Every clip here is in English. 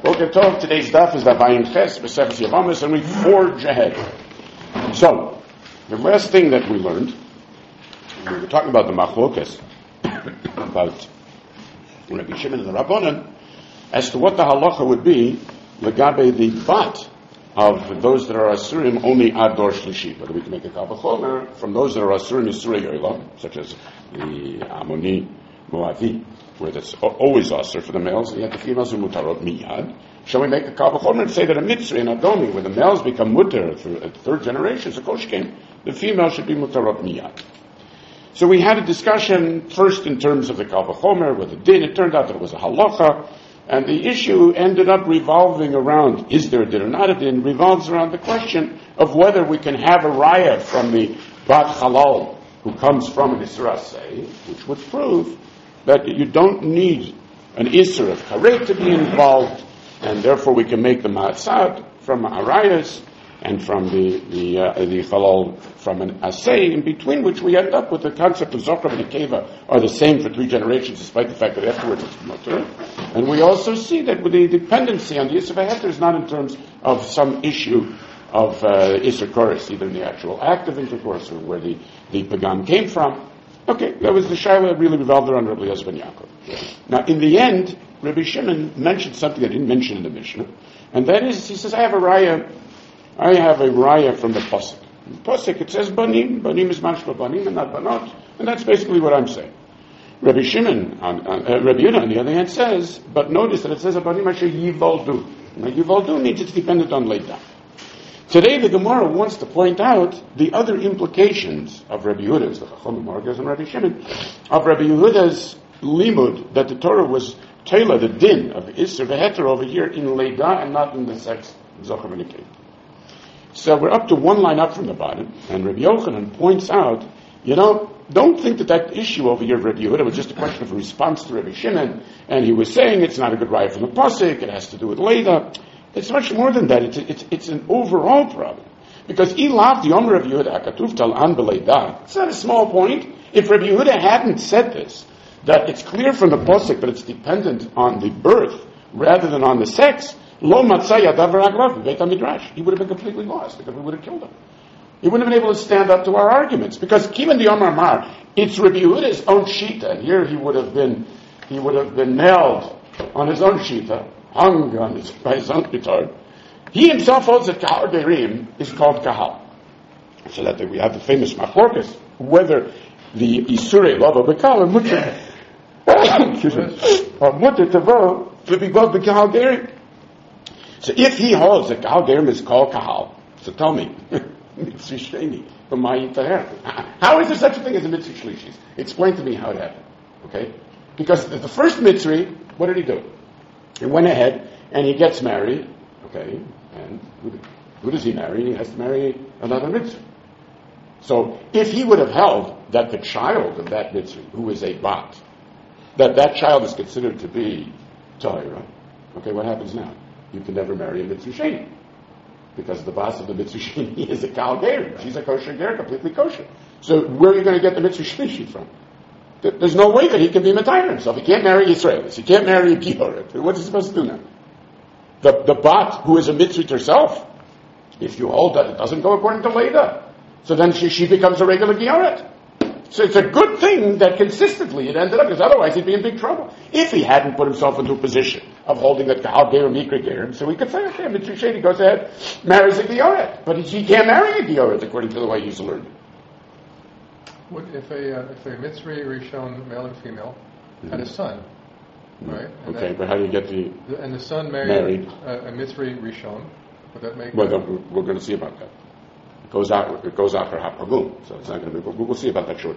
Boker Tov, today's daf is Davayin Ches, B'Sefes Yavamis, and we forge ahead. So, the last thing that we learned, we were talking about the machlokas, about Rabbi Shimon and the Rabbanan, as to what the halacha would be, legabe the bat of those that are asurim only ad dor shlishi. Whether we can make a kal v'chomer from those that are asurim isurei yolam, such as the Amoni Moavi, where that's always asur for the males, and yet the females are mutarot miyad. Shall we make a kal v'chomer and say that a mitzvah in Adomi, where the males become mutar for a third generation, so koshkin, the female should be mutarot miyad? So we had a discussion first in terms of the kal v'chomer, with the din. It turned out that it was a halacha, and the issue ended up revolving around, is there a din or not a din, revolves around the question of whether we can have a raya from the bat halal, who comes from an Isra Say, which would prove that you don't need an Isra of Karet to be involved, and therefore we can make the Ma'atzad from Arayas and from the Halal from an Asay, in between which we end up with the concept of Zohar and Akeva are the same for 3 generations, despite the fact that afterwards it's Mutter. And we also see that with the dependency on the Yisra Heter is not in terms of some issue of intercourse, either in the actual act of intercourse or where the pagam came from. Okay, that was the shaila that really revolved around Rabbi Eliezer ben Yaakov. Now, in the end, Rabbi Shimon mentioned something I didn't mention in the Mishnah, and that is, he says, I have a raya from the pasuk. In the pasuk it says banim is mashma banim and not banot, and that's basically what I'm saying. Rabbi Shimon, Rabbi Yehuda on the other hand says, but notice that it says banim asher yivaldu. Now yivaldu means it's dependent on leida. Today the Gemara wants to point out the other implications of Rabbi Yehuda's, the Chacham Margas and Rabbi Shimon, of Rabbi Yehuda's limud, that the Torah was Taila, the din of Isser v'Heter over here in Leida and not in the sex Zochar v'Nekei. So we're up to one line up from the bottom, and Rabbi Yochanan points out, don't think that issue over here of Rabbi Yehuda was just a question of a response to Rabbi Shimon, and he was saying it's not a good raya from the pasuk, it has to do with Leida. It's much more than that. It's an overall problem. Because ilav the Omer of Yehuda Akatuv Tal An B'Leida. It's not a small point. If Rabbi Yehuda hadn't said this, that it's clear from the pasuk that it's dependent on the birth rather than on the sex, Lo Matzah Yadav V'Raglav Beit HaMidrash. He would have been completely lost because we would have killed him. He wouldn't have been able to stand up to our arguments because Kivan the Omer Mar, it's Rabbi Yehuda's own shita, and here he would have been nailed on his own shita, hung by his own guitar. He himself holds that Kahal Gerim is called Kahal. So that we have the famous Machlokas, whether the Isurei Lava Bekal or Mutter, or Mutter Tavo, to be called the Kahal Gerim. So if he holds that Kahal Gerim is called Kahal, so tell me, Mitzvah Sheni, how is there such a thing as a Mitzvah Shlishis? Explain to me how it happened. Okay? Because the first Mitzvah, what did he do? He went ahead and he gets married, okay, and who does he marry? He has to marry another mitzvah. So if he would have held that the child of that mitzvah, who is a bat, that child is considered to be Torah, okay, what happens now? You can never marry a mitzvah sheni, because the boss of the mitzvah sheni is a kal ger. She's a kosher ger, completely kosher. So where are you going to get the mitzvah sheni from? There's no way that he can be Matayr himself. He can't marry Israelis. He can't marry a Gioret. What's he supposed to do now? The bat, who is a mitzvah herself, if you hold that it doesn't go according to Leida, so then she becomes a regular Gioret. So it's a good thing that consistently it ended up, because otherwise he'd be in big trouble. If he hadn't put himself into a position of holding that Kahal Ger Mikra Ger, so we could say, okay, Mitzvah Sheni goes ahead, marries a Gioret. But he can't marry a Gioret according to the way he's learned. What if a Mitzri Rishon, male and female, had a son, right? And okay, but how do you get the son married a Mitzri Rishon? Would that make? Well, we're going to see about that. It goes out for Hapagum, so it's not going to be. We'll see about that shortly.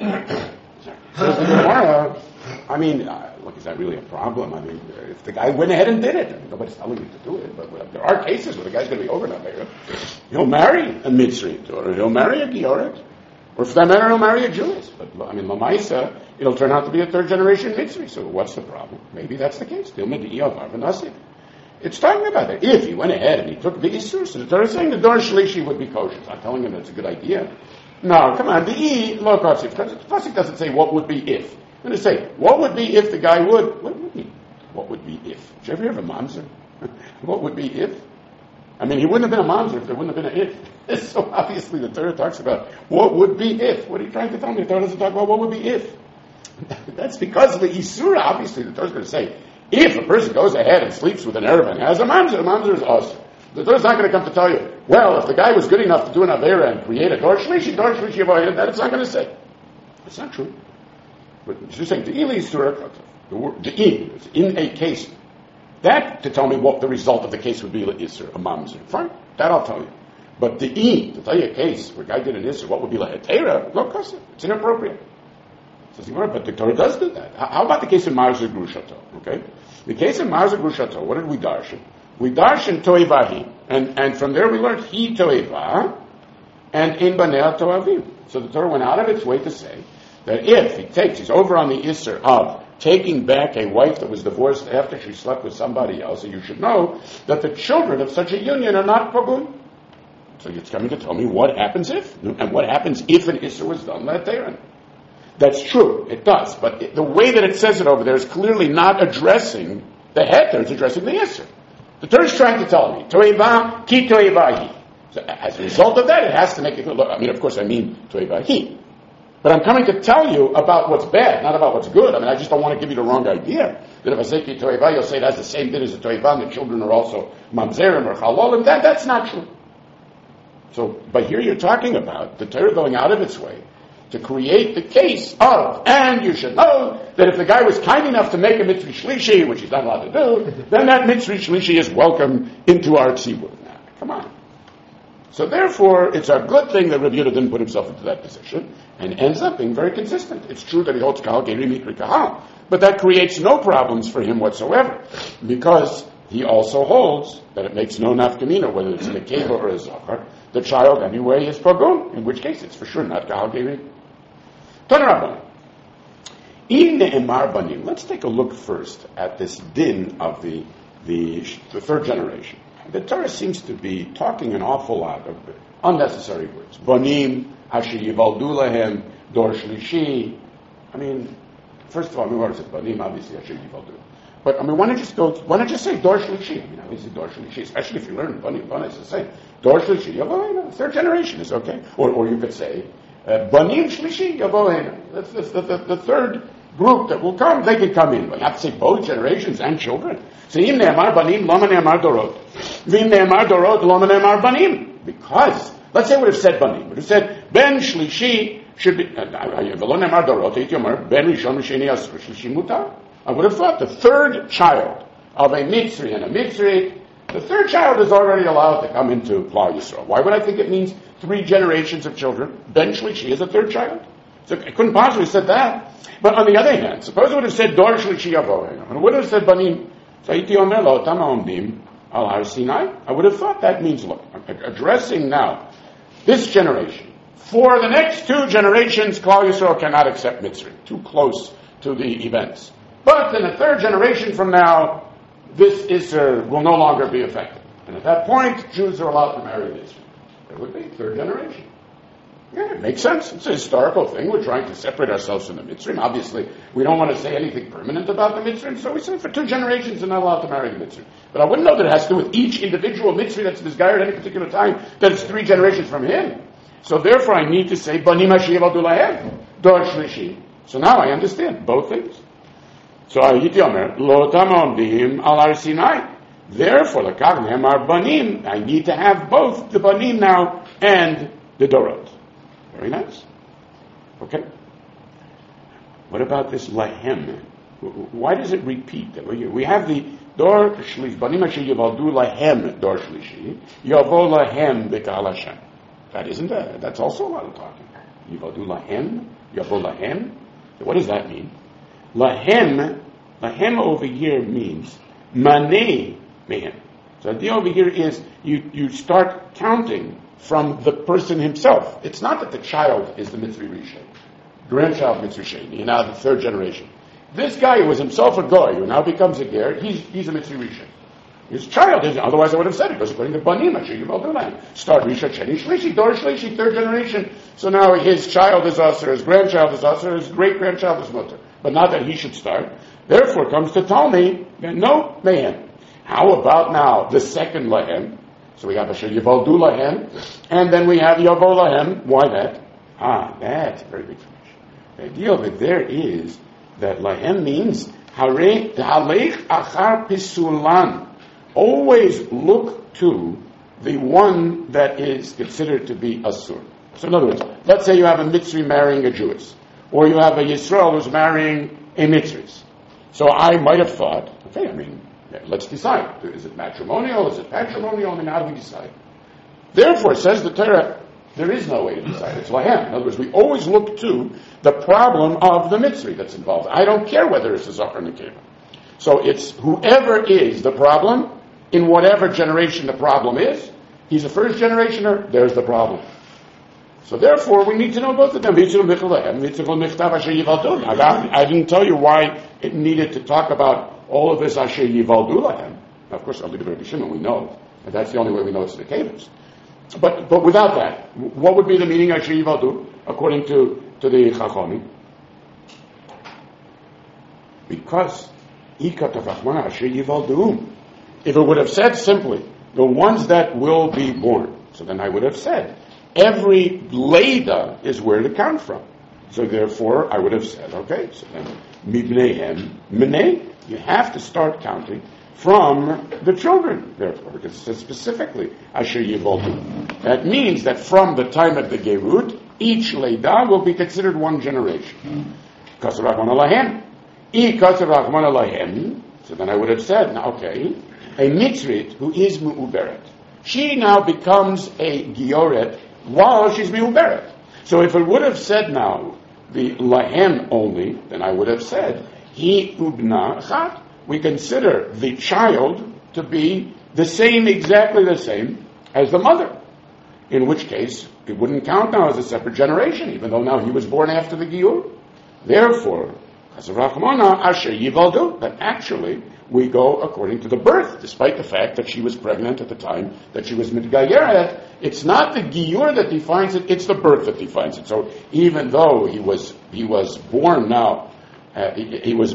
So the Gemara, look, is that really a problem? If the guy went ahead and did it, nobody's telling you to do it, but there are cases where the guy's going to be over now. He'll marry a Mitzri, or he'll marry a Gioret. Or for that matter, he'll marry a Jewess. But, Lamaisa, it'll turn out to be a third generation mitzvah. So what's the problem? Maybe that's the case. It's talking about it. If he went ahead and he took the Isur, so the Torah is saying the Dor Shlishi would be kosher. It's not telling him that's a good idea. No, come on. The Pasuk doesn't say what would be if. I'm going to say, what would be if the guy would? What would be if? Did you ever hear of a mamzer? What would be if? I mean, he wouldn't have been a mamzer if there wouldn't have been an if. So obviously the Torah talks about what would be if. What are you trying to tell me? The Torah doesn't talk about what would be if. That's because of the Isura. Obviously the Torah's going to say, if a person goes ahead and sleeps with an Erev and has a mamzer is awesome. The Torah's not going to come to tell you, well, if the guy was good enough to do an Avera and create a Dor Shlishi Yavoyed, that it's not going to say. It's not true. But she's saying, the Ili Isura, the in a case, that to tell me what the result of the case would be, Isser, a mamzer. Fine, that I'll tell you. But the to tell you a case where a guy did an Isser, what would be like a Teira? No, it's inappropriate. But the Torah does do that. How about the case in Marzer Grushato? Okay? The case in Marzer Grushato, what did we darshan? We darshan Toivahi. And from there we learned Hi Toiva and In Banea Toavim. So the Torah went out of its way to say that if he's over on the Isser of taking back a wife that was divorced after she slept with somebody else, and you should know that the children of such a union are not pogum. So it's coming to tell me what happens if, and what happens if an Isser was done that there. That's true, it does, but the way that it says it over there is clearly not addressing the heter, it's addressing the Isser. The Torah is trying to tell me, Toeva, ki toevahi. So as a result of that, it has to make it look, of course I mean toevahi. But I'm coming to tell you about what's bad, not about what's good. I just don't want to give you the wrong idea. That if I say ki toeva, you'll say that's the same thing as a toeva, and the children are also mamzerim or chalolim. That's not true. So, but here you're talking about the Torah going out of its way to create the case of, and you should know that if the guy was kind enough to make a mitzvah shlishi, which he's not allowed to do, then that mitzvah shlishi is welcome into our tzibur. Now, come on. So therefore, it's a good thing that Rabbi Yehuda didn't put himself into that position, and ends up being very consistent. It's true that he holds kahal geri mikri kahal, but that creates no problems for him whatsoever, because he also holds that it makes no nafkamina, whether it's a nekeva or a zachar, the child anyway is pogum, in which case it's for sure not kahal geri. Tanarabanan. In ne'emar banim, let's take a look first at this din of the third generation. The Torah seems to be talking an awful lot of unnecessary words. Banim, asher yivaldu lahem, dor shlishi. First of all, what is it? Banim, obviously, asher yivaldu. But, why not just say dor shlishi? Obviously, dor shlishi, especially if you learn banim, is the same. Dor shlishi, yavohena, third generation is okay. Or you could say, banim shlishi, yavohena. That's the third group that will come. They could come in. But you have to say both generations and children. So, im ne'emar banim, lama ne'emar dorot. V'im ne'emar dorot, lama ne'emar banim. Because, let's say it would have said banim. It would have said, ben shlishi should be, v'lo ne'emar dorot, it yomer, ben rishon v'sheni asr, shlishi mutar. I would have thought the third child of a Mitzri and a Mitzri, the third child is already allowed to come into Klal Yisrael. Why would I think it means 3 generations of children? Ben shlishi is a third child. So it couldn't possibly have said that. But on the other hand, suppose it would have said Dor Shlishi Yavohen, and it would have said Banim, Saiti Omer Lo Tama Omdim Al Har Sinai. I would have thought that means, look, addressing now this generation. For the next 2 generations, Klal Yisrael cannot accept Mitzri. Too close to the events. But in the 3rd generation from now, this Isser will no longer be effective. And at that point, Jews are allowed to marry Mitzri. There would be 3rd generation. Yeah, it makes sense. It's a historical thing. We're trying to separate ourselves from the Mitzrim. Obviously, we don't want to say anything permanent about the Mitzrim, so we say for 2 generations they're not allowed to marry the Mitzrim. But I wouldn't know that it has to do with each individual Mitzri that's misguided at any particular time, that it's 3 generations from him. So therefore I need to say, Banim Hashiv Adulahem, Dor Shlishi. So now I understand both things. So Ayiti Omer, Lo Tama Omdim Al Har Sinai. Therefore, L'Kach Nehemar Banim, I need to have both the Banim now and the Dorot. Very nice. Okay. What about this lahem? Why does it repeat? We have the dor shlish, banim asher yivaldu lahem dor shlishi, yavo lahem b'kahal Hashem. That isn't that. That's also a lot of talking. Yivaldu lahem, yavo lahem. What does that mean? Lahem over here means maneh mehem. So the idea over here is you start counting from the person himself. It's not that the child is the Mitzri Rishon, grandchild Mitzri Sheni, now the 3rd generation. This guy who was himself a goy, who now becomes a ger, he's a Mitzri Rishon. His child is, otherwise I would have said it, because according to Banim, start Rishon, Sheni, Shlishi, Dor Shlishi, 3rd generation. So now his child is Aser, his grandchild is Aser, his great-grandchild is Mutter. But not that he should start. Therefore comes to tell me that no, man. How about now the second lahem? So we have Asher Yivaldu lahem, and then we have Yavo lahem. Why that? That's a very big finish. The idea of it there is that lahem means halech achar pisulan. Always look to the one that is considered to be asur. So in other words, let's say you have a Mitzri marrying a Jewess, or you have a Yisrael who's marrying a Mitzris. So I might have thought, let's decide. Is it matrimonial? Is it patrimonial? How do we decide? Therefore, says the Torah, there is no way to decide. It's lahem. In other words, we always look to the problem of the Mitzri that's involved. I don't care whether it's a Zachar or Nekeva. So it's whoever is the problem, in whatever generation the problem is, he's a first generationer, there's the problem. So therefore, we need to know both of them. I didn't tell you why it needed to talk about all of this Asher Yivaldu Lahem. Of course, I'll leave it to Rabbi Shimon, we know. And that's the only way we know it's the Kevis. But without that, what would be the meaning of Asher Yivaldu, according to the Chachoni? Because Asher Yivaldu. If it would have said simply, the ones that will be born, so then I would have said, every Leda is where to count from. So therefore, I would have said, okay, so then, Mibnehem, Meneh, you have to start counting from the children, therefore, because it says specifically, Asher Yivaldu. That means that from the time of the Gerut, each Leda will be considered one generation. Kasser Rachman Alahem. Kasser Rachman Alahem. So then I would have said, now, okay, a Mitzrit who is Mu'uberet. She now becomes a Gioret while she's Mu'uberet. So if it would have said now, the Lahem only, then I would have said, Hi Ubna Chat. We consider the child to be the same, exactly the same, as the mother. In which case, it wouldn't count now as a separate generation, even though now he was born after the Giur. Therefore, Asher Yivaldu, but actually, we go according to the birth, despite the fact that she was pregnant at the time that she was mitgayeret. It's not the Giur that defines it, it's the birth that defines it. So even though he was born now, he was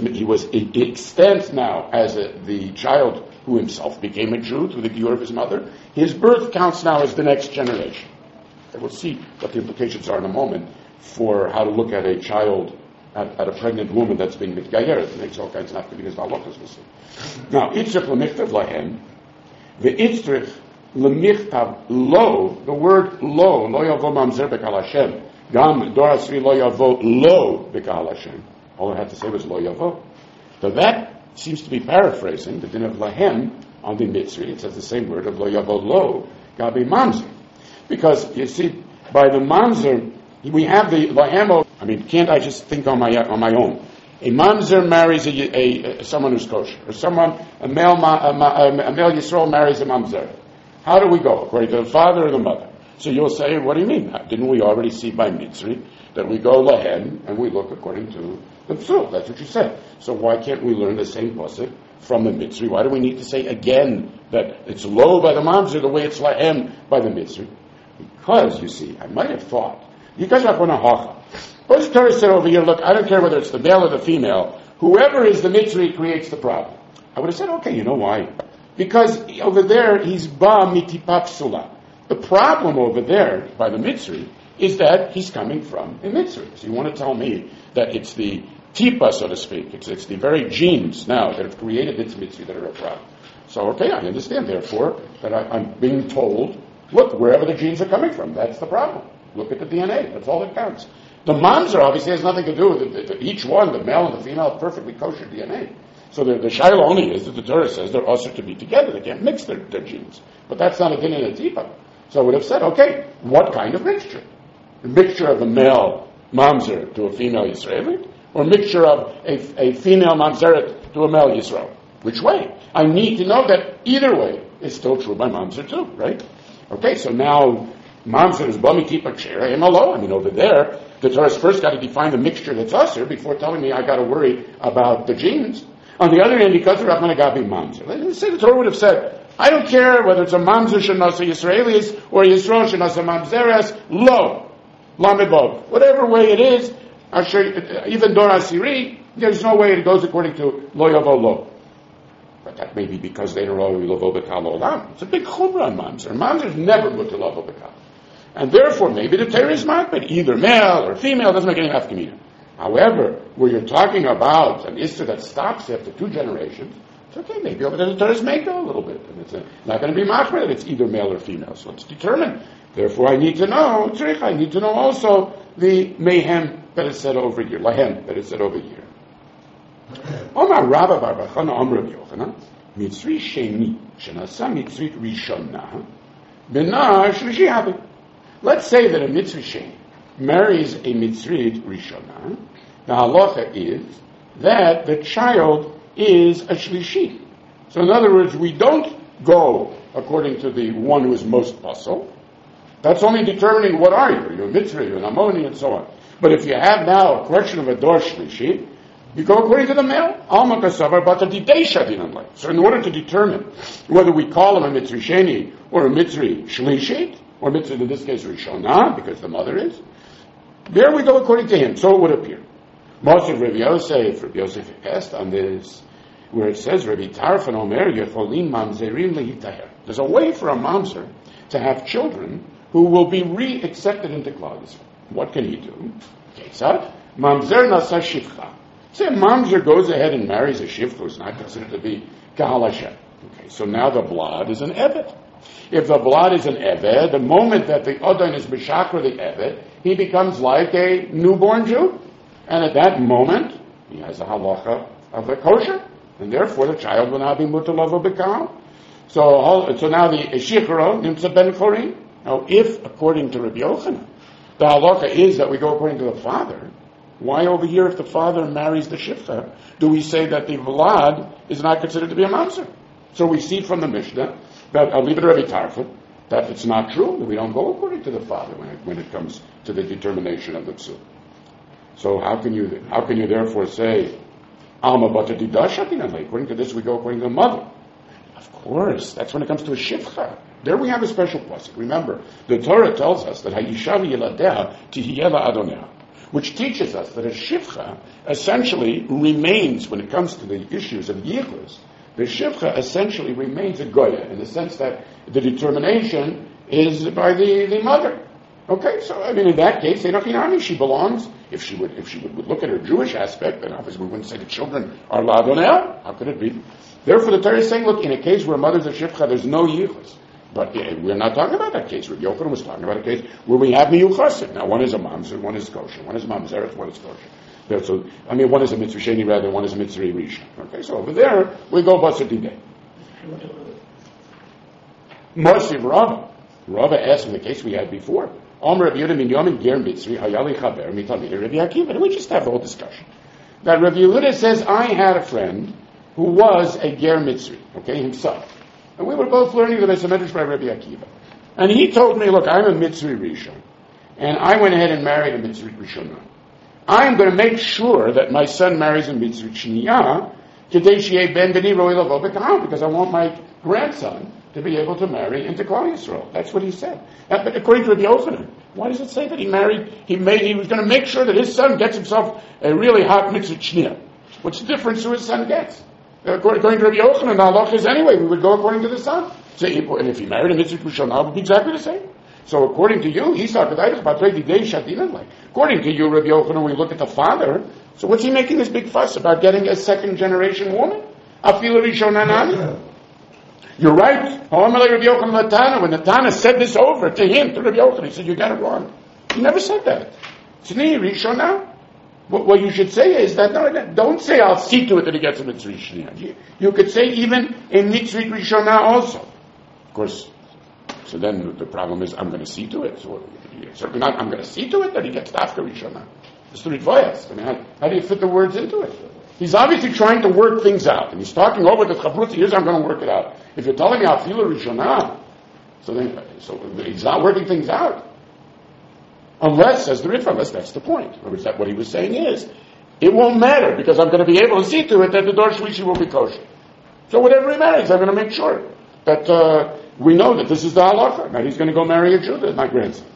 extant now as the child who himself became a Jew through the Giur of his mother, his birth counts now as the next generation. And we'll see what the implications are in a moment for how to look at a child, at a pregnant woman that's being mitgayeret. It makes all kinds of nafkaminas v'halakas, we'll see. Now, itzrich l'michtav lahem, v'itzrich l'michtav lo, the word lo yavo mamzer b'kal Hashem, gam dor asri lo yavo lo b'kal Hashem. All I had to say was lo yavo. So that seems to be paraphrasing the din of lahem on the Mitzri. It says the same word of lo yavo lo, gabi mamzer. Because, you see, by the mamzer, we have the lahemo. Can't I just think on my own? A mamzer marries a someone who's kosher, or a male Yisrael marries a mamzer. How do we go? According to the father or the mother? So you'll say, what do you mean? Didn't we already see by Mitzri that we go lahem and we look according to the psul? That's what you said. So why can't we learn the same pasuk from the Mitzri? Why do we need to say again that it's lo by the mamzer the way it's lahem by the Mitzri? Because, you see, I might have thought, because What's the Torah said over here? Look, I don't care whether it's the male or the female. Whoever is the Mitzri creates the problem. I would have said, okay, you know why? Because over there, he's ba mitipapsula. The problem over there, by the Mitzri, is that he's coming from a Mitzri. So you want to tell me that it's the tipa, so to speak. It's the very genes now that have created this Mitzri that are a problem. So, okay, I understand, therefore, that I'm being told, look, wherever the genes are coming from, that's the problem. Look at the DNA. That's all that counts. The mamzer obviously has nothing to do with it. Each one, the male and the female, have perfectly kosher DNA. So the shaila only is that the Torah says they're also to be together. They can't mix their genes. But that's not a din in a tipa. So I would have said, okay, what kind of mixture? A mixture of a male mamzer to a female Israeli? Or a mixture of a female mamzeret to a male Yisrael? Which way? I need to know that either way is still true by mamzer too, right? Okay, so now mamzer is bami tipa kshera emalo. Over there, the Torah's first got to define the mixture that's usher before telling me I got to worry about the genes. On the other hand, because of Rahman Agabi mamzer, let's say the Torah would have said, I don't care whether it's a mamzer shenasa Yisraelis or a Yisrael shenasa mamzeres, lo, lamidbov. Whatever way it is, even Dor Asiri, there's no way it goes according to lo yavo lo. But that may be because they don't already love Obekal Olam. It's a big chumrah on mamzer. Mamzer is never good to love Obekal. And therefore, maybe the Torah is makbid, either male or female, doesn't make any nafkamina. However, where you're talking about an issur that stops after 2 generations, it's okay, maybe over there the Torah is make a little bit. And it's not going to be makbid that it's either male or female. So it's determined. Therefore, I need to know, I need to know also the mehem that is said over here, lahem that is said over here. Omar Rabba bar bar Chana Amr Rabbi Yochanan, Mitzri Sheni, Shenasa Mitzrit Rishona, Bena Shlishi Habi. Let's say that a Mitzri Sheni marries a Mitzrit Rishona. The halacha is that the child is a Shlishi. So in other words, we don't go according to the one who is most puzzle. That's only determining what are you. Are you a Mitzri, you're an Ammoni, and so on. But if you have now a question of a Dor Shlishi, you go according to the male. Alma kasavar bata didesha dinamlay. So in order to determine whether we call him a Mitzri Sheni or a Mitzri Shlishit, or Mitzri in this case Rishonah, because the mother is, there we go according to him. So it would appear. Most of Rabbi Yosef asked on this, where it says, Rabbi Tarfon Omer Yecholim Mamzerim Lehitaher. There's a way for a mamzer to have children who will be re-accepted into Klal Yisrael. What can he do? Ketzad Mamzer Nasa Shivcha. Say a mamzer goes ahead and marries a shivcha who's not considered to be Kahal Hashem. Okay, so now the blood is an eved. If the blood is an eved, the moment that the Odin is b'shakra the eved, he becomes like a newborn Jew. And at that moment, he has a halacha of a kosher, and therefore the child will now be mutalava b'kahal. So now the shichro nimtza ben chorin. Now, if according to Rabbi Yochanan, the halacha is that we go according to the father, why over here, if the father marries the shivcha, do we say that the vlad is not considered to be a mamzer? So we see from the Mishnah that, I'll leave it to Rabbi Tarfon, that it's not true, that we don't go according to the father when it comes to the determination of the psul. So how can you therefore say, Alma bata didashatinanle? According to this, we go according to the mother. Of course, that's when it comes to a shivcha. There we have a special pasuk. Remember, the Torah tells us that Hayisha v'yiladea tihiyela adonea, which teaches us that a shivcha essentially remains, when it comes to the issues of yichus, the shivcha essentially remains a goya, in the sense that the determination is by the mother. Okay, so I mean in that case, she belongs. If she would look at her Jewish aspect, then obviously we wouldn't say the children are ladonel. How could it be? Therefore, the Torah is saying, look, in a case where a mother's a shivcha, there's no yichus. But we're not talking about that case. Rabbi Yochanan was talking about a case where we have miyuchasim. Now, one is a mamzer, one is kosher. One is mamzeret, one is kosher. So, one is a mitzvah sheni rather, one is a mitzvah rishon. Okay, so over there, we go basar didei. Moshe Rava asked in the case we had before, Omer Rabbi Yehuda min Yomin ger mitzri hayali chaber mitalmidei Rabbi Akiva. And we just have the whole discussion. That Rabbi Yehuda says, I had a friend who was a ger mitzri, okay, himself. And we were both learning the Beis HaMedrash by Rabbi Akiva. And he told me, look, I'm a Mitzri Rishon. And I went ahead and married a Mitzri Rishonah. I'm going to make sure that my son marries a Mitzri Shniyah, because I want my grandson to be able to marry into Klal Yisrael. That's what he said. But according to Rabbi Yochanan, why does it say that he was going to make sure that his son gets himself a really hot Mitzri Shniyah? What's the difference who his son gets? According to Rabbi Yochanan, the halacha is anyway, we would go according to the son. So, and if he married a mitzvah rishonah, it would be exactly the same. So according to you, according to you, Rabbi Yochanan, we look at the father. So what's he making this big fuss about getting a second generation woman? You're right. When the Tana said this over to him, to Rabbi Yochanan, he said, you got it wrong. He never said that. Tzni rishonah. What you should say is that, no, don't say, I'll see to it that he gets a mitzvah rishonah. You could say even a mitzvah rishonah also. Of course, so then the problem is, I'm going to see to it. So certainly not, I'm going to see to it that he gets dafka rishonah. It's the ritvoyas. How do you fit the words into it? He's obviously trying to work things out. And he's talking over the chavrut, here's how I'm going to work it out. If you're telling me I'll feel a rishonah, so he's not working things out. Unless, says the Ritva, unless that's the point. What he was saying is, it won't matter, because I'm going to be able to see to it that the Dor Shlishi will be kosher. So whatever he marries, I'm going to make sure that we know that this is the halacha. Now he's going to go marry a Jew, my grandson.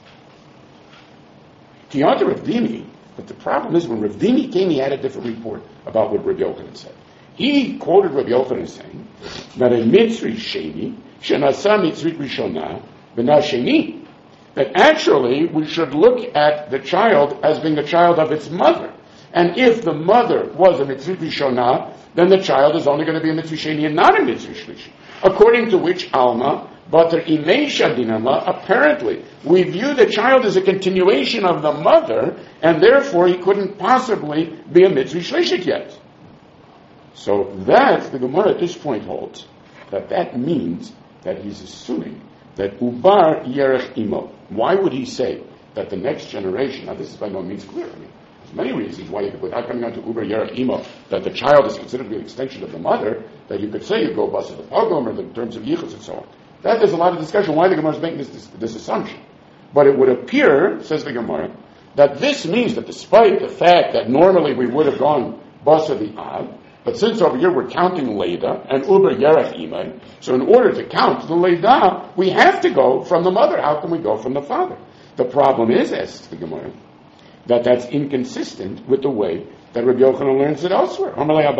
Rav Dimi, but the problem is when Rav Dimi came, he had a different report about what Rabbi Yochanan said. He quoted Rabbi Yochanan saying that a Mitzri Sheni, Shenasa Mitzrit Rishona, B'na Sheni, that actually we should look at the child as being the child of its mother. And if the mother was a Mitzrit Rishona, then the child is only going to be a Mitzri Sheni and not a Mitzri Shlishi. According to which Alma, Bater Imesha Dinama, apparently, we view the child as a continuation of the mother, and therefore he couldn't possibly be a Mitzri Shlishit yet. So that, the Gemara at this point holds, that means that he's assuming that Ubar Yerech Imo. Why would he say that the next generation, now this is by no means clear, there's many reasons why you could, without coming on to Uber Yerech Imo, that the child is considered to be an extension of the mother, that you could say you go bus of the pogrom or in terms of yichus and so on. That there's a lot of discussion why the Gemara is making this assumption. But it would appear, says the Gemara, that this means that despite the fact that normally we would have gone bus of the ad, but since over here we're counting Leda and Uber Yerech Imo, so in order to count the Leda, we have to go from the mother. How can we go from the father? The problem is, asks the Gemara, that's inconsistent with the way that Rabbi Yochanan learns it elsewhere.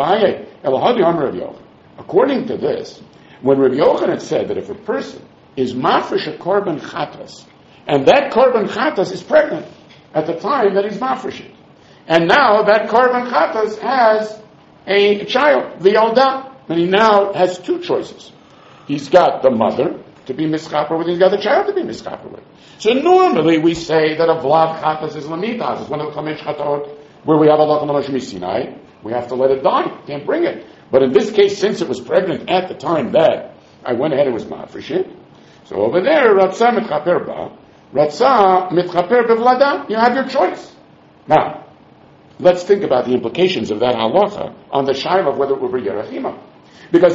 According to this, when Rabbi Yochanan said that if a person is mafresh a korban chatas, and that korban chatas is pregnant at the time that he's mafresh it, and now that korban chatas has a child, the Yalda, and he now has two choices. He's got the mother to be mischaper with, he's got the child to be mischaper with. So normally we say that a vlad chatas is lamitas, it's one of the chamesh chatot, where we have a lachem alosh Sinai, we have to let it die, can't bring it. But in this case, since it was pregnant at the time that I went ahead and was mafresh, so over there, Ratzah mitchaper ba, Ratzah mitchaper bevlada, you have your choice. Now, let's think about the implications of that halacha on the shaila of whether uber yerech imo. Because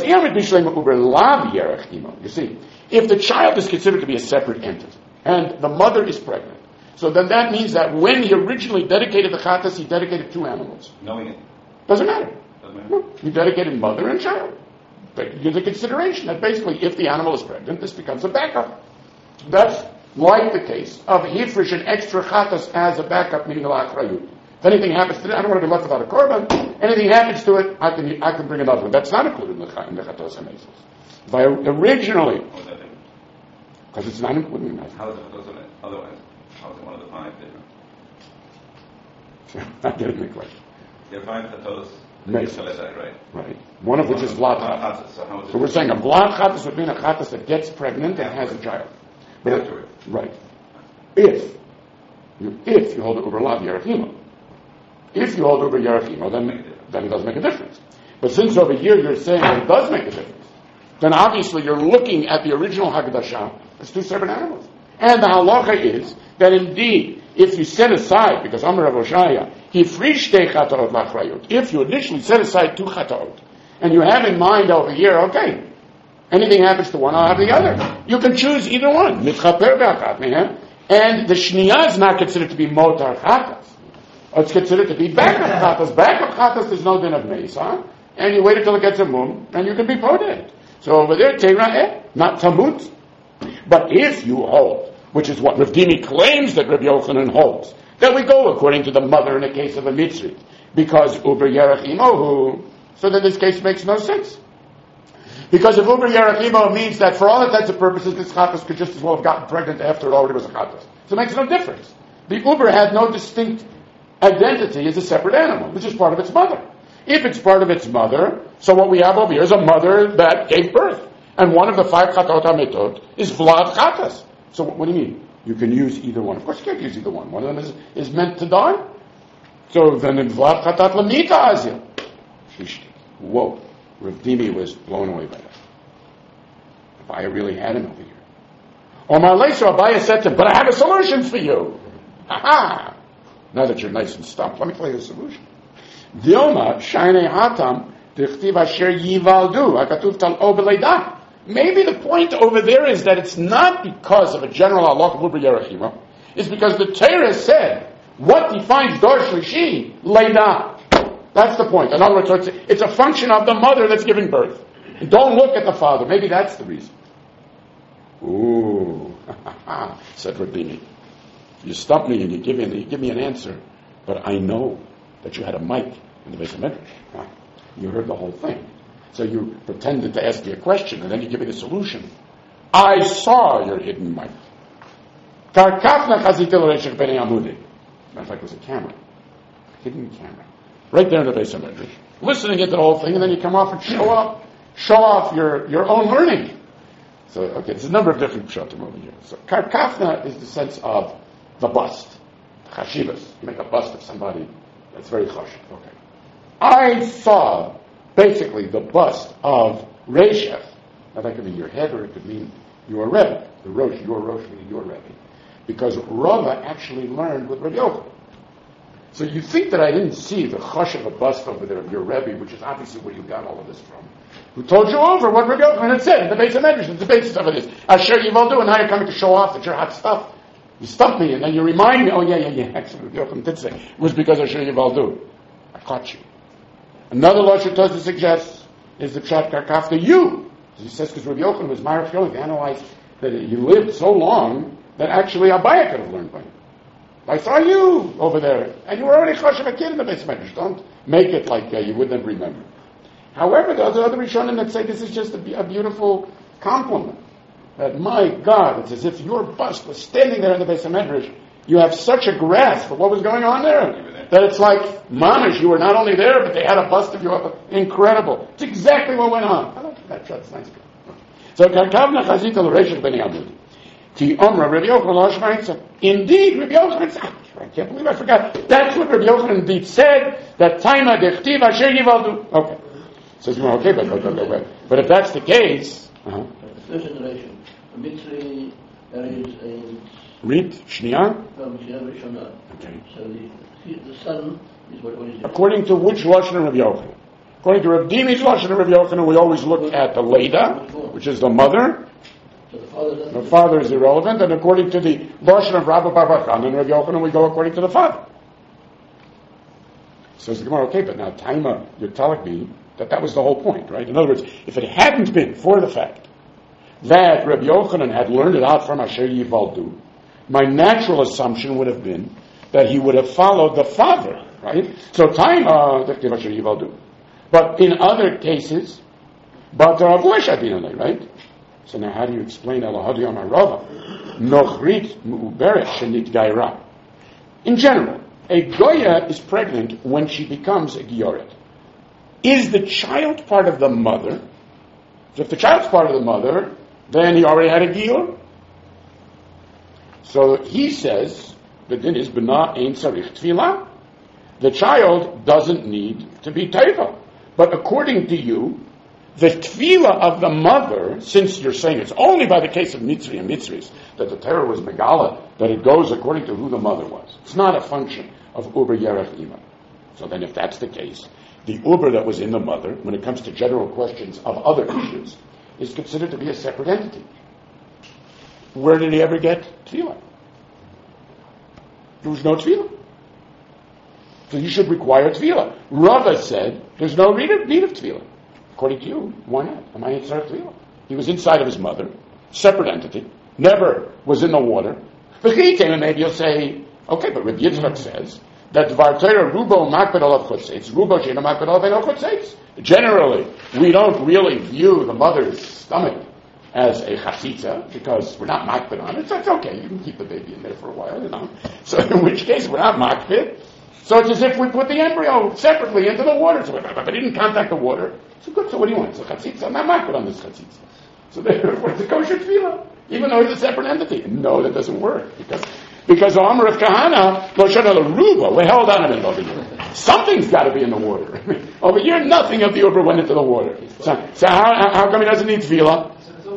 you see, if the child is considered to be a separate entity, and the mother is pregnant, so then that means that when he originally dedicated the chatas, he dedicated two animals. Knowing it. Doesn't matter. No, he dedicated mother and child. Take into consideration that basically if the animal is pregnant, this becomes a backup. That's like the case of hifrish and extra chatas as a backup, meaning al-achrayut. If anything happens to it, I don't want to be left without a korban. Anything happens to it, I can bring another one. That's not included in the chatos hamezos. Originally, because it's not included in that. How is it otherwise? How is it one of the five different? Not getting the question. There are five chatos. Right. Right. One of which is vlad chatas. So we're saying a vlad chatas would mean a chatas that gets pregnant and has a child. But right. If you hold it over lav yerachimo. If you hold over yerachimo, then it doesn't make a difference. But since over here you're saying that it does make a difference, then obviously you're looking at the original Haggadah as two separate animals. And the halacha is that indeed, if you set aside, because Amar Rav Oshaya, he frishtei chataot lachrayot, if you initially set aside two chataot, and you have in mind over here, okay, anything happens to one, I'll have the other. You can choose either one. Mitchaper be'achat mehem, and the shniyah is not considered to be motar chatas. It's considered to be backup chatas. Backup chatas is no din of mesa, and you wait until it gets a mum, and you can be poted. So over there, teira'eh, not tamut. But if you hold, which is what Rav Dimi claims that Rabbi Yochanan holds, that we go according to the mother in the case of a mitzri, because uber yerech imohu, so then this case makes no sense. Because if uber yerech imohu means that for all intents and purposes, this chatas could just as well have gotten pregnant after it already was a chatas. So it makes no difference. The uber had no distinct identity as a separate animal, which is part of its mother. If it's part of its mother, so what we have over here is a mother that gave birth. And one of the five chatot hametot is vlad chatas. So what do you mean? You can use either one. Of course you can't use either one. One of them is meant to die. So then in vlad chatat lamita azil. Whoa. Rav Dimi was blown away by that. Abaya really had him over here. Omar Leisha, Abaya said to him, but I have a solution for you. Ha! Now that you're nice and stumped, let me tell you the solution. Dilma shine hatam dichtiv asher yivaldu hakatuv tal obeledah. Maybe the point over there is that it's not because of a general halach of uber yerachima. It's because the Torah said what defines dor shlishi leida. That's the point. In other words, it's a function of the mother that's giving birth. Don't look at the father. Maybe that's the reason. Ooh, said Rabini. You stump me and you give me an answer, but I know that you had a mic in the Beis HaMidrash. You heard the whole thing. So you pretended to ask me a question, and then you give me the solution. I saw your hidden mic. Karkafna chazita l'reshech b'nei amudi. Matter of fact, it was a camera. Hidden camera. Right there in the base of Medrash. Listening into the whole thing, and then you come off and show off your own learning. So, okay, there's a number of different pshatim over here. So, karkafna is the sense of the bust. Chashivas. You make a bust of somebody that's very chashiv. Okay. I saw, basically, the bust of Reshef. Now, that could mean your head, or it could mean your Rebbe. The Rosh, your Rosh meaning your Rebbe. Because Rava actually learned with Rabbi Yochanan. So you think that I didn't see the chashiv, a bust over there of your Rebbe, which is obviously where you got all of this from. Who told you over what Rabbi Yochanan had said in the base of Medrash, the basis of it is, Asher Yivaldu, and now you're coming to show off that you're hot stuff. You stumped me, and then you remind me, oh yeah, actually Rabbi Yochanan did say, it was because Asher Yivaldu. I caught you. Another Lashon Tosfos suggests is the Pshat Karkafna, you. He says, because Rabbi Yochanan was Marach Yolim, he analyzed that he lived so long that actually Abaya could have learned by him. I saw you over there, and you were already chashiv a kid in the base Medrash. Don't make it like you wouldn't have remembered. However, there's other Rishonim that say this is just a beautiful compliment. That, my God, it's as if your bust was standing there in the base of Medrash. You have such a grasp of what was going on there, that it's like, mamish, you were not only there, but they had a bust of you up. Incredible. It's exactly what went on. I like that shot. It's nice. So, Karkavna Chazita l'Reshech b'nei Amudi. Ki Omra, Rabbi Yochanan, indeed, Rabbi Yochanan, I can't believe I forgot. That's what Rabbi Yochanan indeed said, that Taima dechtiv asher yivaldu. Okay. Says, okay, but if that's the case, The first generation, Mitzri, there is a... Read, Shniya? No, Mitzri, Rishonah. Okay. So the son is what is it? According to which Lashon of Rabbi Yochanan? According to Rabbi Dimi's Lashon of Rabbi Yochanan, we always look at the Leda, which is the mother. So the father is irrelevant, and according to the Lashon of Rabbi Barbachan and Rabbi Yochanan, we go according to the father. Says the Gemara, okay, but now Taima, you're telling me that was the whole point, right? In other words, if it hadn't been for the fact that Rabbi Yochanan had learned it out from Asher Yivaldu, my natural assumption would have been that he would have followed the father, right? So Taima, Asher Yivaldu. But in other cases, right? So now how do you explain Elohadi Amarava? Nochrit mu'uberet shenit gaira. In general, a Goya is pregnant when she becomes a Gioret. Is the child part of the mother? So if the child's part of the mother, then he already had a Gior. So he says, the din is B'na ein tzarich tefillah. The child doesn't need to be teiva. But according to you, the tefillah of the mother, since you're saying it's only by the case of Mitzri and Mitzris that the Torah was Megala, that it goes according to who the mother was. It's not a function of Uber Yerech Ima. So then if that's the case, the Uber that was in the mother, when it comes to general questions of other issues, is considered to be a separate entity. Where did he ever get tefillah? There was no tefillah. So you should require tefillah. Rava said there's no need of tefillah. According to you, why not? Am I inside of tefillah? He was inside of his mother, separate entity, never was in the water. But he came and maybe you'll say, okay, but Rabbi Yitzchak says that Dvar Torah rubo makbed olav chutzeitz, rubo she'eno makbed olav eino chutzeitz. Generally, we don't really view the mother's stomach as a chatzitza because we're not makbed on it. So it's okay, you can keep the baby in there for a while, So in which case, we're not makbed. So it's as if we put the embryo separately into the water. So but it didn't contact the water. So good, so what do you want? It's a chatzitza. I'm not makbed on this chatzitza. So therefore, it's a kosher tefillah, even though it's a separate entity. No, that doesn't work because the Amar of Kahana, Ruba, well, hold on a minute over here. Something's got to be in the water. Over here, nothing of the Uber went into the water. So how come he doesn't need tefillah?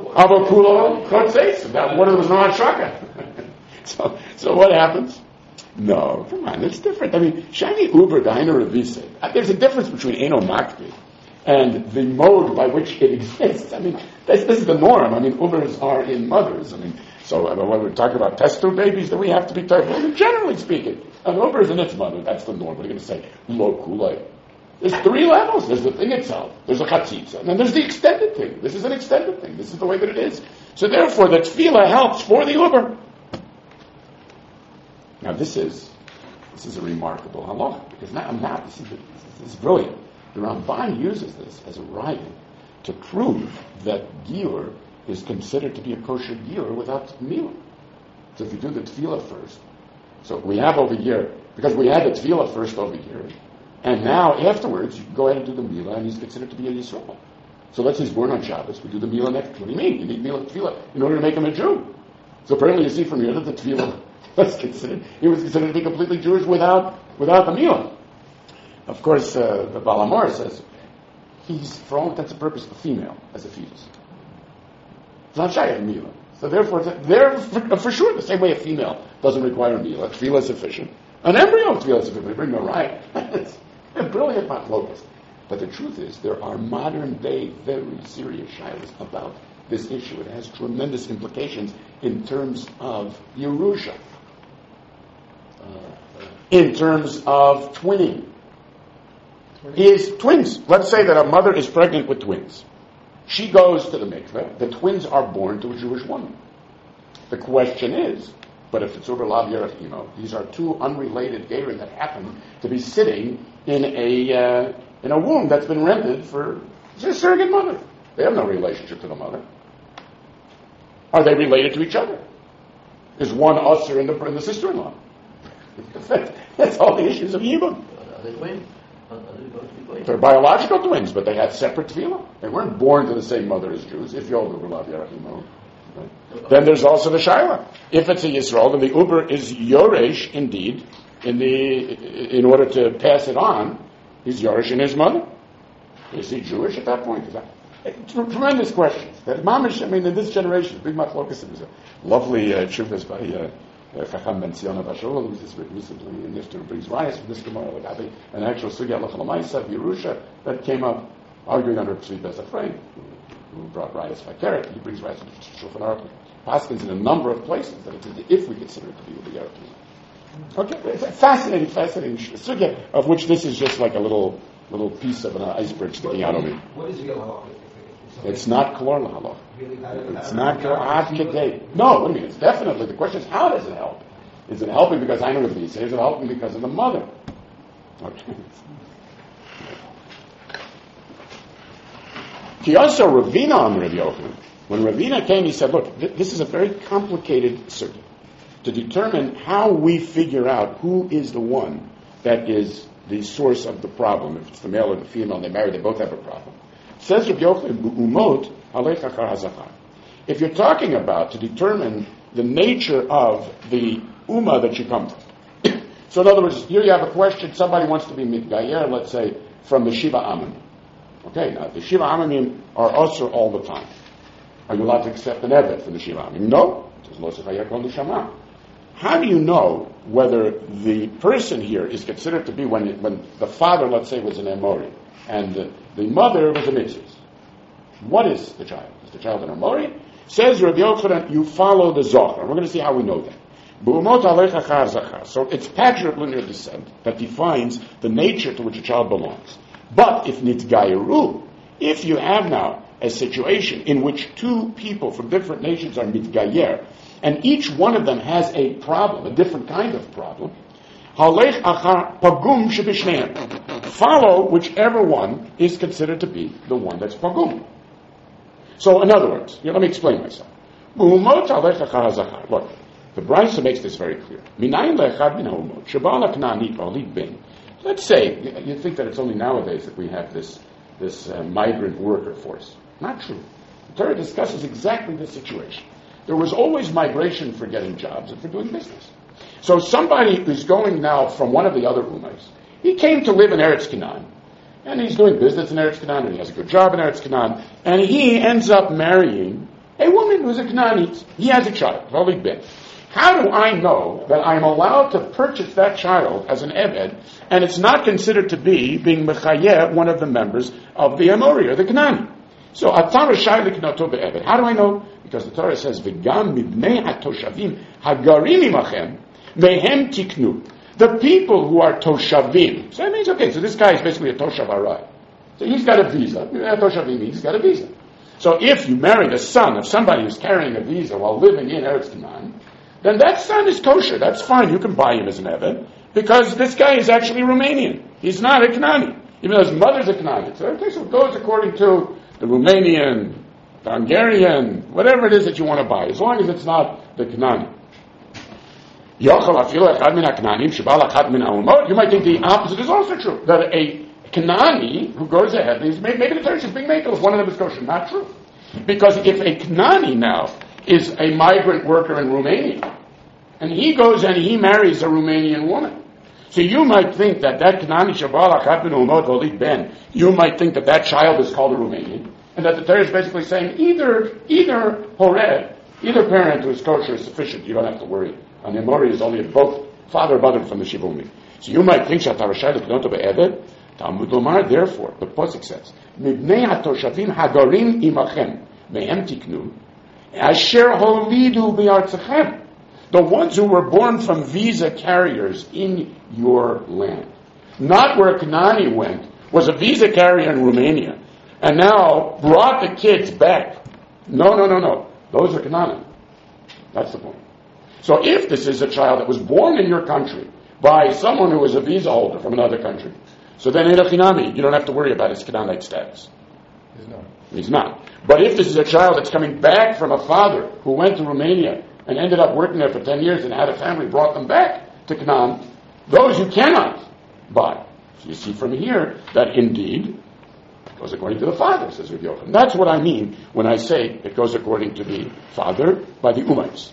That water was not shaka. So what happens? No, come on, it's different. I mean, Shani Uber, Daina Ravise. There's a difference between Eno Makbi and the mode by which it exists. I mean, this is the norm. I mean, Ubers are in mothers. I mean, so when we're talking about test tube babies, then we have to be careful. I mean, generally speaking, an Uber is in its mother. That's the norm. What are you going to say? Lo kulei. There's 3 levels. There's the thing itself. There's a chatzitza. And then there's the extended thing. This is an extended thing. This is the way that it is. So therefore, the tefillah helps for the Uber. Now this is a remarkable halacha because now this is brilliant. The Ramban uses this as a raya to prove that giur is considered to be a kosher giur without milah. So if you do the tefillah first, so we have over here, because we had the tefillah first over here, and now afterwards you can go ahead and do the milah, and he's considered to be a Yisrael. So let's say he's born on Shabbos, we do the milah next. What do you mean? You need milah tefillah in order to make him a Jew. So apparently you see from here that the tefillah was considered to be completely Jewish without the milah. Of course, the Baal HaMaor says he's, for all intents and purposes, a female as a fetus. It's not shy of milah. So therefore, they're for sure the same way a female doesn't require milah. Tefillah is sufficient. An embryo tefillah is sufficient. Bring no right. It's a brilliant machlokes. But the truth is, there are modern day, very serious shilas about this issue. It has tremendous implications in terms of Yerusha, in terms of twinning. Is twins. Let's say that a mother is pregnant with twins. She goes to the mikveh. The twins are born to a Jewish woman. The question is, but if it's over Lav Yerachimo, these are two unrelated gerim that happen to be sitting in a womb that's been rented for a surrogate mother. They have no relationship to the mother. Are they related to each other? Is one usher in the sister-in-law? That's all the issues of Yibum. Are they twins? Are they supposed to be twins? They're biological twins, but they had separate tefillah. They weren't born to the same mother as Jews. If you're over Lav Yerachimo. Then there's also the Shaila. If it's a Yisrael, then the Uber is Yoresh, indeed, in order to pass it on. He's Yoresh in his mother. Is he Jewish at that point? Tremendous questions. That mamish, in this generation, big machlokas. It was a lovely shuvas by Chacham Ben Zion Abashol, who was just recently in Nifter, brings rayas from this Gemara, an actual sugya lachalamaisa Yerusha that came up arguing under Tzvi Bezafrei, who brought rayas Fakeret. He brings rayas from Shulchan Aruch, Paskins in a number of places that it is if we consider it to be the Yerusha. Okay, it's a fascinating sugya, of which this is just like a little piece of an iceberg sticking out of it. What is real halacha? It's not kolor lahalacha. It's not ad kedei. No, what do you mean? It's definitely, the question is, how does it help? Is it helping because I know what he says? Is it helping because of the mother? Okay. He also, Ravina on Rav Yochanan. When Ravina came, he said, look, this is a very complicated circuit to determine how we figure out who is the one that is the source of the problem. If it's the male or the female, they marry, they both have a problem. Says Rav Yochanan, Umot halech achar hazachar. If you're talking about to determine the nature of the ummah that you come from. So in other words, here you have a question, somebody wants to be mitgayer, let's say, from the Shiva Amim. Okay, now the Shiva Amim are also all the time. Are you allowed to accept an evet from the Shiva Amim? No. How do you know whether the person here is considered to be when the father, let's say, was an Amori, and the mother was a mitzvah? What is the child? Is the child an Amori? Says Rabbi Yochanan, you follow the Zohar. We're going to see how we know that. So it's patrilinear descent that defines the nature to which a child belongs. But if nitgayeru, if you have now a situation in which two people from different nations are mitgayer, and each one of them has a problem, a different kind of problem, halech achar pagum shebishneim. Follow whichever one is considered to be the one that's pagum. So, in other words, let me explain myself. Look, the Brisa makes this very clear. Let's say, you think that it's only nowadays that we have this migrant worker force. Not true. The Torah discusses exactly this situation. There was always migration for getting jobs and for doing business. So somebody who's going now from one of the other ummas, he came to live in Eretz Canaan, and he's doing business in Eretz Canaan, and he has a good job in Eretz Canaan, and he ends up marrying a woman who's a Canaanite. He has a child, Holy Ben. How do I know that I'm allowed to purchase that child as an Eved, and it's not considered to be being Mechayeh, one of the members of the Amori, or the Canaanite? So, Atar Shai Liknoto Be'eved. How do I know? Because the Torah says, V'gam mibnei hatoshavim hagarim imachem mehem tiknu. The people who are toshavim. So that means, okay, so this guy is basically a toshav arai. So he's got a visa. Toshavim means he's got a visa. So if you marry the son of somebody who's carrying a visa while living in Eretz Canaan, then that son is kosher. That's fine. You can buy him as an Eved, because this guy is actually Romanian. He's not a Canaanite. Even though his mother's a Canaanite. So everything goes according to the Romanian, the Hungarian, whatever it is that you want to buy, as long as it's not the Canaanite. You might think the opposite is also true. That a Canaanite who goes ahead, maybe the Torah is being made if one of them is kosher. Not true. Because if a Canaanite now is a migrant worker in Romania, and he goes and he marries a Romanian woman, so you might think that Canaanite Shabbat Achat Ben Umot Volid Ben, you might think that child is called a Romanian, and that the Torah is basically saying either Horeh, either parent who is kosher is sufficient. You don't have to worry. And the Mori is only both father and mother from the Shivumi. So you might think Shatarashai L'Knoto Be'eved, Talmud Lomar, therefore, the Pasuk says, Mibnei HaToshavim Hagarim Imachem, Me'em Tiknu, Asher Holidu B'Artzachem, the ones who were born from visa carriers in your land. Not where Kanani went, was a visa carrier in Romania, and now brought the kids back. No. Those are Kanani. That's the point. So if this is a child that was born in your country by someone who is a visa holder from another country, so then Erachinami, you don't have to worry about his Canaanite status. He's not. But if this is a child that's coming back from a father who went to Romania and ended up working there for 10 years and had a family, brought them back to Canaan, those you cannot buy. So you see from here that indeed it goes according to the father, says Rabbi Yochanan. That's what I mean when I say it goes according to the father by the Umites.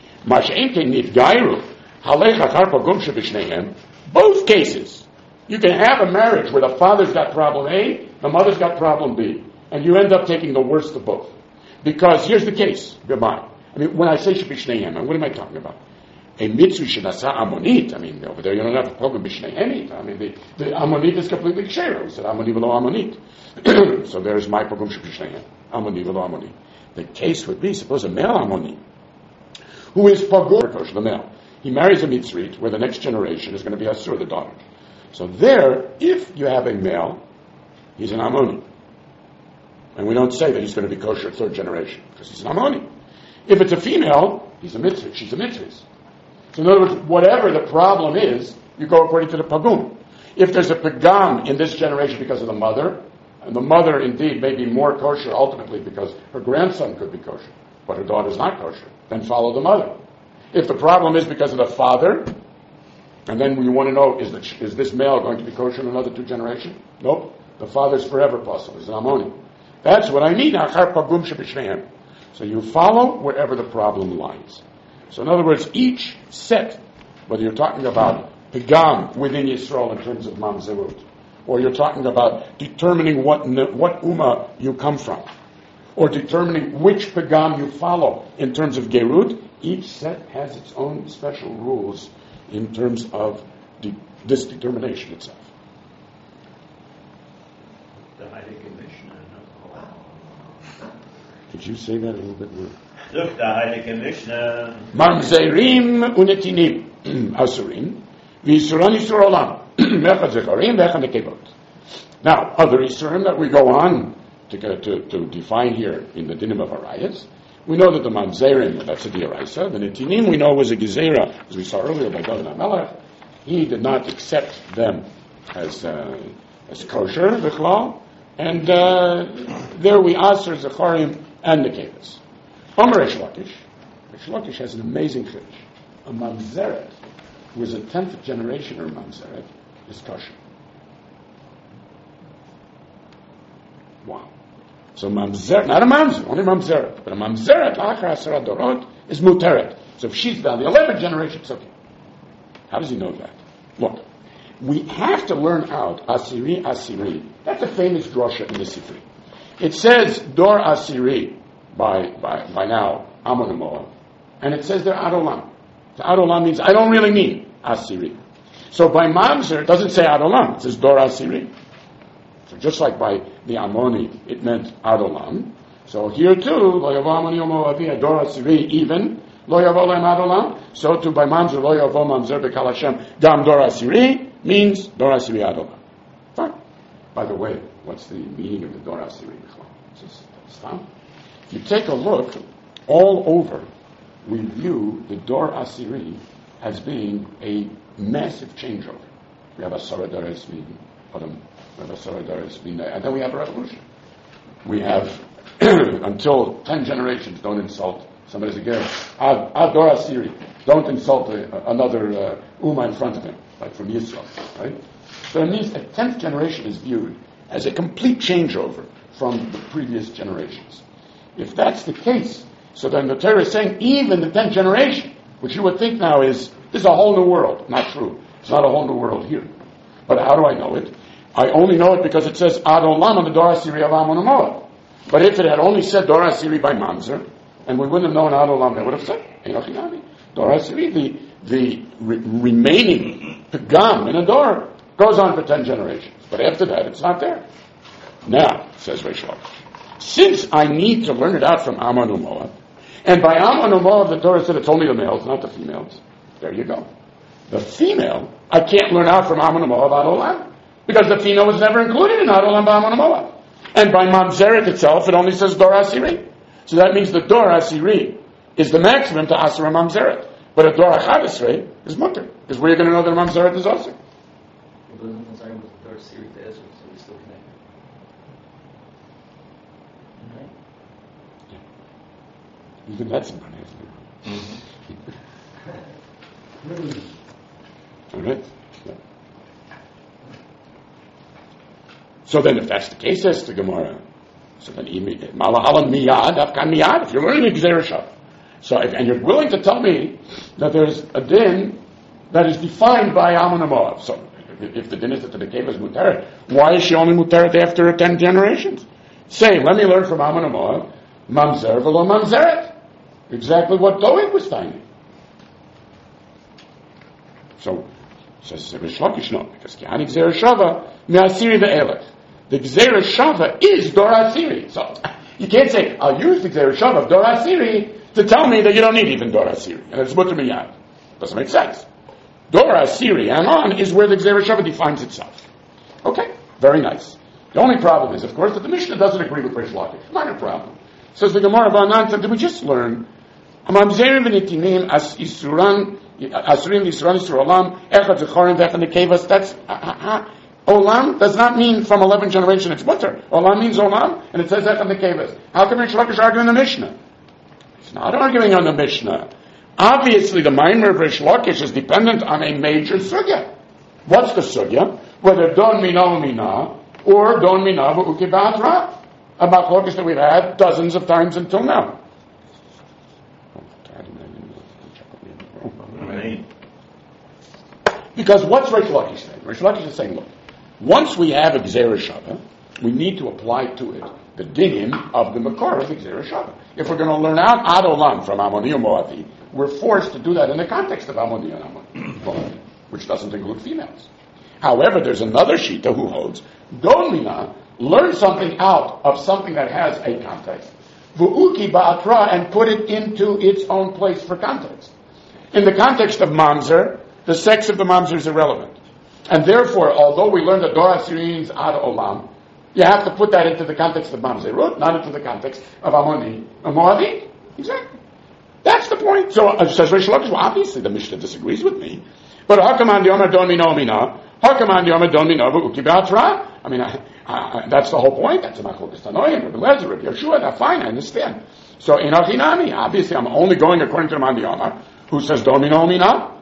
Both cases, you can have a marriage where the father's got problem A, the mother's got problem B, and you end up taking the worst of both. Because here's the case, goodbye. I mean, when I say Shabishnehem, what am I talking about? A mitzvah shenasa Ammonit. I mean, over there you don't have a problem Bishnehem. I mean, the Ammonit is completely kosher. We said Ammoni v'lo Ammonit. So there's my problem Shabishnehem. Ammoni v'lo Ammonit. The case would be, suppose a male Ammoni, who is pagor, the male. He marries a Mitzrit, where the next generation is going to be Asur, the daughter. So there, if you have a male, he's an Ammoni. And we don't say that he's going to be kosher third generation, because he's an Ammoni. If it's a female, he's a Mitzrit, she's a Mitzrit. So in other words, whatever the problem is, you go according to the Pagum. If there's a Pagam in this generation because of the mother, and the mother indeed may be more kosher ultimately because her grandson could be kosher, but her daughter's not kosher, then follow the mother. If the problem is because of the father, and then we want to know, is this male going to be kosher in another 2 generations? Nope. The father's forever possible. He's an Ammoni. That's what I mean. So you follow wherever the problem lies. So in other words, each set, whether you're talking about Pagam within Yisrael in terms of Mamzerut, or you're talking about determining what Ummah you come from, or determining which Pagam you follow in terms of Gerut, each set has its own special rules in terms of this determination itself. The Heilige Mishnah. Could you say that a little bit more? Look, the Heilige Mishnah. Mamzerim unetinim asurim v'isuran isur olam v'echad zecharim v'echad nekevot. Now, other isurim that we go on to define here in the dinim of Arayas, we know that the mamzerim, that's a diaraisa. The netinim we know was a gezerah, as we saw earlier by David HaMelech. He did not accept them as kosher, v'chlal, and there we aser zecharim and nekevos. Omer Reish Lakish. Reish Lakish has an amazing chiddush. A mamzeret, who is a 10th generation or mamzeret, is kosher. Wow. So mamzeret, not a mamzer, only mamzeret, but a mamzeret, l'achar asara dorot, is muteret. So if she's down the 11th generation, it's okay. How does he know that? Look, we have to learn out Asiri. That's a famous drasha in the Sifri. It says Dor Asiri by now, Ammon and Moab, and it says they're Adolam. So Adolam means I don't really mean Asiri. So by Mamzer, it doesn't say Adolam, it says Dor Asiri. So just like by the Ammoni, it meant Adolam. So here too, Lo Yavo Ammoni Moabi, Dor Asiri, even, Lo Yavo Lem Adolam. So too by Mamzer, Lo Yavo Mamzer Bekal Hashem, Gam Dor Asiri, means Dor Asiri Adolam. Fine. By the way, what's the meaning of the Dor Asiri? It's just stop. If you take a look, all over, we view the Dor Asiri as being a massive changeover. We have Asara Daresmi, And then we have a revolution. We have, until 10 generations, don't insult somebody's a girl. Ador Asiri. Don't insult another Ummah in front of him, like from Yisrael, right? So it means a 10th generation is viewed as a complete changeover from the previous generations. If that's the case, so then the Torah is saying even the 10th generation, which you would think now is a whole new world. Not true. It's not a whole new world here. But how do I know it? I only know it because it says Ad Olam and the Dor Asiri Avam Moed. But if it had only said Dor Asiri by Mamzer, and we wouldn't have known Ad Olam, they would have said Einochinami. Dor Asiri, the remaining Pagam in a Dor goes on for 10 generations. But after that, it's not there. Now, says Reish Lakish, since I need to learn it out from Ammon U'Moab, and by Ammon U'Moab the Torah said it's only the males, not the females. There you go. The female, I can't learn out from Ammon U'Moab Ad Olam, because the female was never included in Ad Olam B'Ammon U'Moab. And by Mamzeret itself, it only says Dor Asiri. So that means the Dor Asiri is the maximum to Asura Mamzeret. But a Dor Achadesrei is Mutter. Because where are you going to know that Mamzeret is also? Even that's not All right. Yeah. So then, if that's the case, says the Gemara, so then Malahalan Miyad, Afkan Miyad, if you're learning Gzeira Shav. So, and you're willing to tell me that there's a din that is defined by Ammon and Moab. So, if the din is that the Nekeva is Muteret, why is she only Muteret after 10 generations? Say, let me learn from Ammon and Moab, Mamzer v'lo Mamzeret. Exactly what Doeg was finding. So, says Reish Lakish, no, because Ki'ani Gzeira Shava, Me'asiri ve'elech. The Gzeira Shava is Dor Asiri. So, you can't say, I'll use the Gzeira Shava of Dor Asiri to tell me that you don't need even Dor Asiri. And it's Mutter Miyad. Doesn't make sense. Dor Asiri and on is where the Gzeira Shava defines itself. Okay, very nice. The only problem is, of course, that the Mishnah doesn't agree with Reish Lakish. Minor problem. Says the Gemara Ba'anan, did we just learn Mamzerim v'nitinim as Yisuran, Asurim Yisuran Yisur Olam, Echad Zechorim v'Echad Nekevas. That's, Olam does not mean from 11 generation, it's Mutter. Olam means Olam, and it says Echad Nekevas. How can Reish Lakish argue in the Mishnah? He's not arguing on the Mishnah. Obviously, the Maimer of Reish Lakish is dependent on a major sugya. What's the sugya? Whether Don Mina Mina, or Don Mina v'Uki Ba'atra. A machlokas that we've had dozens of times until now. Because what's Reish Lakish saying? Reish Lakish is saying, look, once we have a Gzeira Shava, we need to apply to it the dinim of the Makor of the Gzeira Shava. If we're going to learn out Ad Olam from Ammoni and Moavi, we're forced to do that in the context of Ammoni and Moavi, which doesn't include females. However, there's another Shita who holds, Don Mina, learn something out of something that has a context, V'uki Ba'atra, and put it into its own place for context. In the context of Mamzer, the sex of the Mamzer is irrelevant. And therefore, although we learned that Dor Asiri means Ad Olam, you have to put that into the context of Mamzerut, not into the context of Ammoni and Moavi. Exactly. That's the point. So, says Reish Lakish, well, obviously the Mishnah disagrees with me. But Hakaman Diomar Don Mina Mina, Hakaman Diomar Don Mina V'uki Ba'atra. I mean, that's the whole point. That's a machlokas Tanoim, Rabbi Lezer, Rabbi Yeshua. That's fine. I understand. So in Achinami, obviously, I'm only going according to the Man Diomar, who says Domino Mina.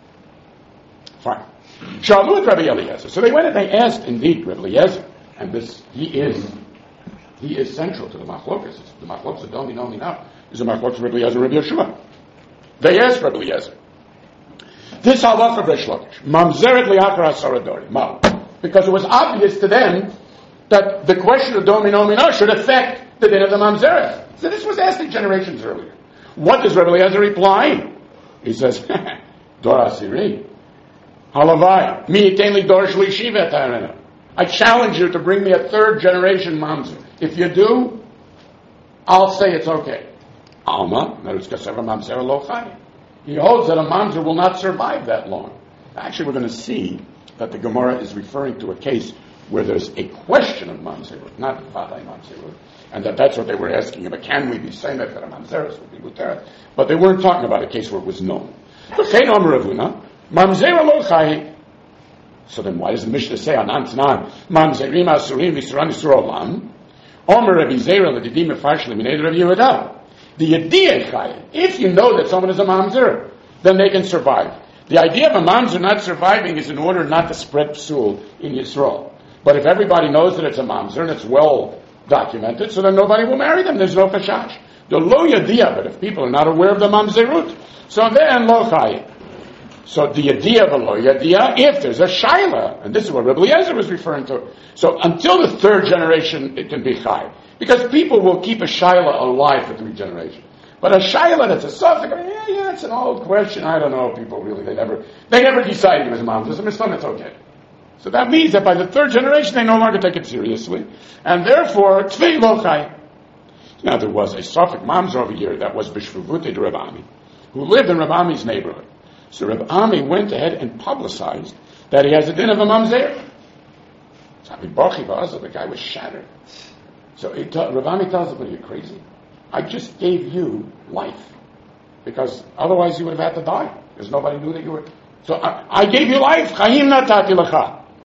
Fine. Shalu at Rabbi Eliezer. So they went and they asked, indeed, Rabbi Eliezer, and this he is central to the machlokas. The machlokas of Domino Mina is a machlokas of Rabbi Eliezer, Rabbi Yeshua. They asked Rabbi Eliezer, this halacha of Reish Lakish, Mamzeret li'akar hasaradori, mal. Because it was obvious to them that the question of Domino Mina should affect the din of the Mamzeret. So this was asked in generations earlier. What does Rabbi Eliezer reply? He says, Dor Asiri, halavai, mi yitain li dor shlishi v'etarena. I challenge you to bring me a third generation Mamzer. If you do, I'll say it's okay. Alma, Mamzer lo chai. He holds that a Mamzer will not survive that long. Actually, we're going to see that the Gemara is referring to a case where there's a question of Mamzerut, not Vadai Mamzerut, and that's what they were asking about. Can we be saying that a Mamzerus would be Muteret? But they weren't talking about a case where it was known. Mamzera lo chai, So then why does the Mishnah say, Anan Tanan, Mamzerim Asurim Yisuran Yisurolam, Omer Rabbi Zera L'didim Mefarsh L'minei Rabbi Yehuda. The Yediyah Chayim, if you know that someone is a mamzer, then they can survive. The idea of a mamzer not surviving is in order not to spread psul in Yisrael. But if everybody knows that it's a mamzer and it's well documented, so then nobody will marry them. There's no chashash. The lo yadiyah, but if people are not aware of the mamzerut, so then lo chayim. So the idea of a lo yadiyah, if there's a shaila, and this is what Rabbi Eliezer was referring to. So until the third generation, it can be chayim. Because people will keep a shaila alive for 3 generations. But a shaila that's a suffix, it's an old question, I don't know, people really, they never decided it was a mamzer, so it's okay. So that means that by the 3rd generation, they no longer take it seriously. And therefore, tvei lo chayim. Now, there was a Suffolk mamzer over here that was Bishvavute to Reb Ami, who lived in Reb Ami's neighborhood. So Reb Ami went ahead and publicized that he has a din of a mamzer. So the guy was shattered. So Reb Ami tells him, "Are you crazy? I just gave you life. Because otherwise you would have had to die. Because nobody knew that you were... So I gave you life. Chayim natati lecha.